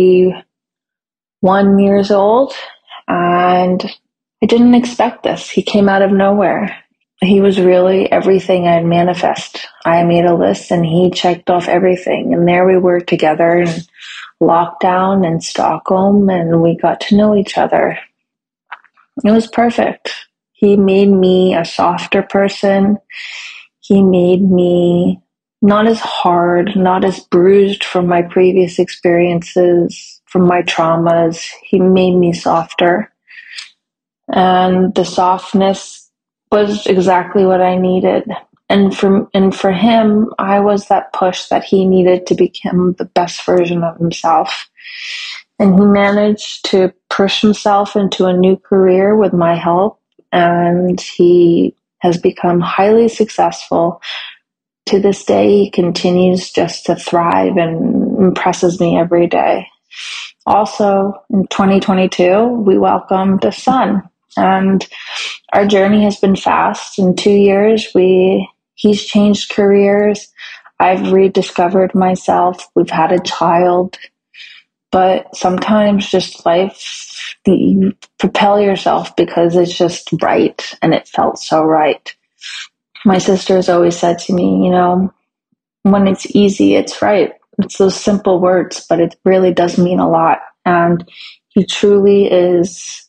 31 years old, and I didn't expect this. He came out of nowhere. He was really everything I'd manifest. I made a list, and he checked off everything. And there we were together in lockdown in Stockholm, and we got to know each other. It was perfect. He made me a softer person. He made me not as hard, not as bruised from my previous experiences, from my traumas. He made me softer. And the softness was exactly what I needed. And for him, I was that push that he needed to become the best version of himself. And he managed to push himself into a new career with my help. And he has become highly successful. To this day, he continues just to thrive and impresses me every day. Also, in 2022, we welcomed a son. And our journey has been fast. In 2 years, he's changed careers. I've rediscovered myself. We've had a child. But sometimes just life, you propel yourself because it's just right, and it felt so right. My sister has always said to me, when it's easy, it's right. It's those simple words, but it really does mean a lot. And he truly is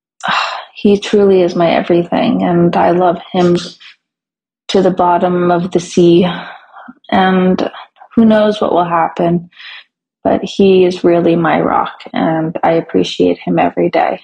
my everything, and I love him to the bottom of the sea. And who knows what will happen, but he is really my rock, and I appreciate him every day.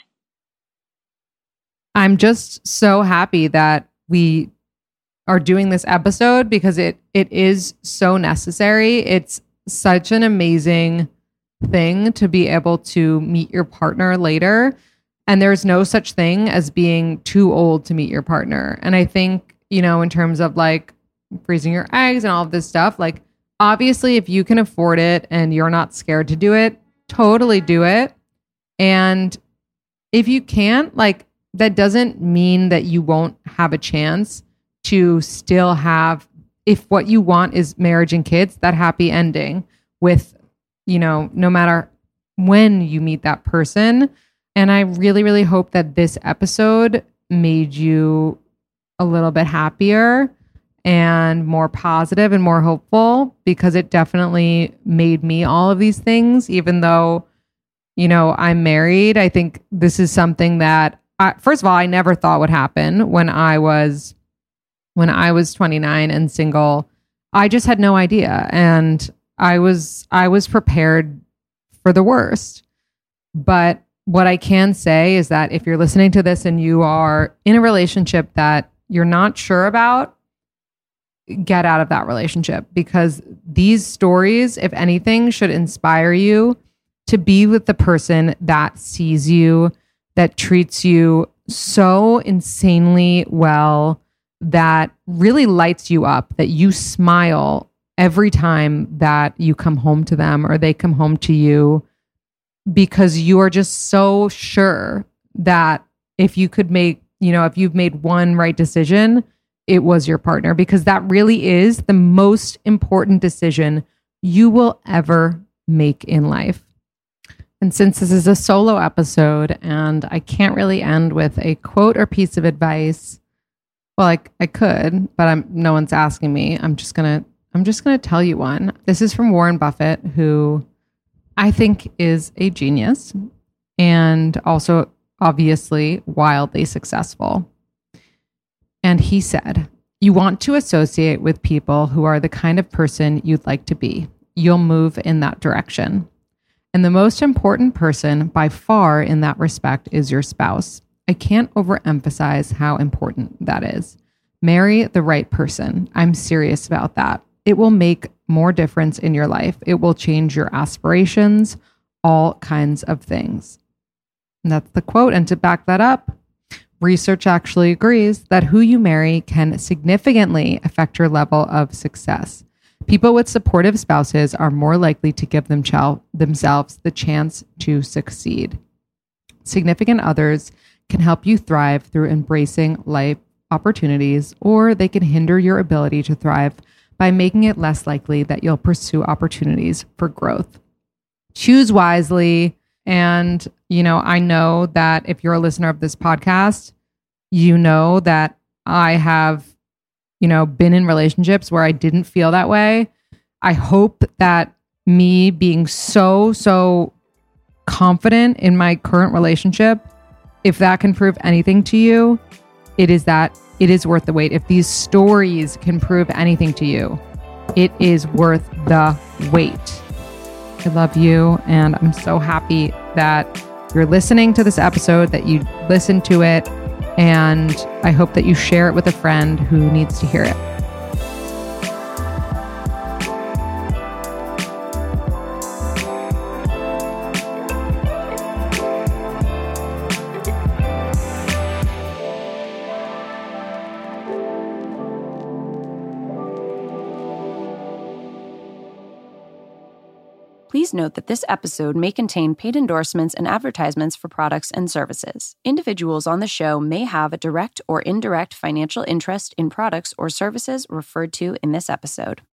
I'm just so happy that we are doing this episode because it is so necessary. It's such an amazing thing to be able to meet your partner later. And there's no such thing as being too old to meet your partner. And I think, in terms of like freezing your eggs and all of this stuff, like obviously if you can afford it and you're not scared to do it, totally do it. And if you can't, like, that doesn't mean that you won't have a chance to still have, if what you want is marriage and kids, that happy ending with, no matter when you meet that person. And I really, really hope that this episode made you a little bit happier and more positive and more hopeful, because it definitely made me all of these things, even though, I'm married. I think this is something that, first of all, I never thought would happen when I was when I was 29 and single, I just had no idea. And I was prepared for the worst. But what I can say is that if you're listening to this and you are in a relationship that you're not sure about, get out of that relationship, because these stories, if anything, should inspire you to be with the person that sees you, that treats you so insanely well, that really lights you up, that you smile every time that you come home to them or they come home to you, because you are just so sure that if you could make, if you've made one right decision, it was your partner, because that really is the most important decision you will ever make in life. And since this is a solo episode and I can't really end with a quote or piece of advice, well, I could, but no one's asking me. I'm just gonna tell you one. This is from Warren Buffett, who I think is a genius and also obviously wildly successful. And he said, "You want to associate with people who are the kind of person you'd like to be. You'll move in that direction. And the most important person by far in that respect is your spouse. I can't overemphasize how important that is. Marry the right person. I'm serious about that. It will make more difference in your life. It will change your aspirations, all kinds of things." And that's the quote. And to back that up, research actually agrees that who you marry can significantly affect your level of success. People with supportive spouses are more likely to give themselves the chance to succeed. Significant others can help you thrive through embracing life opportunities, or they can hinder your ability to thrive by making it less likely that you'll pursue opportunities for growth. Choose wisely. And, I know that if you're a listener of this podcast, you know that I have, been in relationships where I didn't feel that way. I hope that me being so confident in my current relationship, if that can prove anything to you, it is that it is worth the wait. If these stories can prove anything to you, it is worth the wait. I love you, and I'm so happy that you're listening to this episode, that you listened to it, and I hope that you share it with a friend who needs to hear it. Please note that this episode may contain paid endorsements and advertisements for products and services. Individuals on the show may have a direct or indirect financial interest in products or services referred to in this episode.